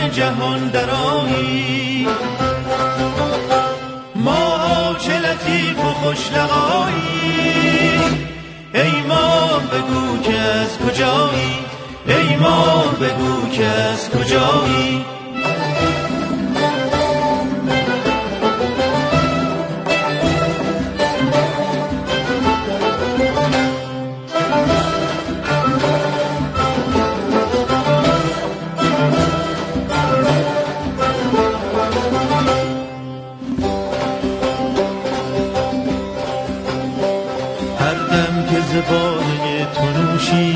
جهان درایی، ما چه لطیف و خوش لقایی. ای ما بگو که از کجایی، ای ما بگو که از کجایی. زبانه تو نوشی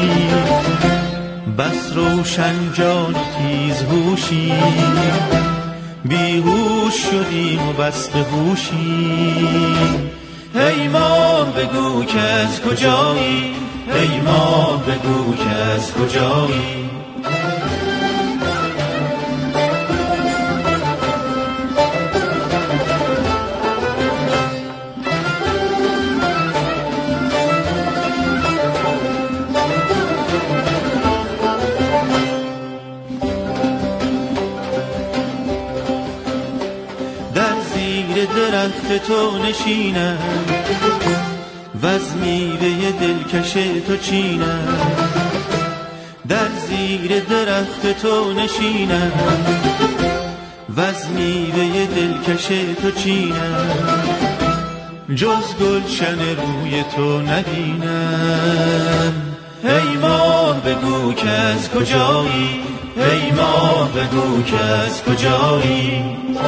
بس روشن جان و تیز هوشی، بیهوش شدیم و بس به هوشی. ای ما بگو که از کجایی، ای ما بگو که از کجایی. درخت تو نشینم وز میوه دلکش تو چینم، در زیر درخت تو نشینم وز میوه دلکش تو چینم، جز گلشن روی تو نبینم. ای ما بگو که از کجایی، ای ما بگو که از کجایی.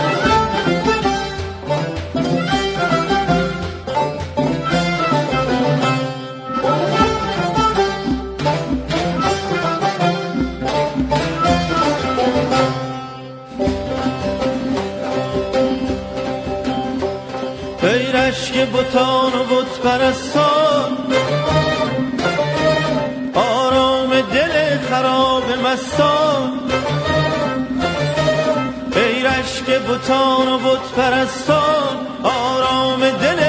ای رشک بتان و بت پرستان، آرام دل خراب مستان. ای رشک بتان و بت پرستان، آرام دل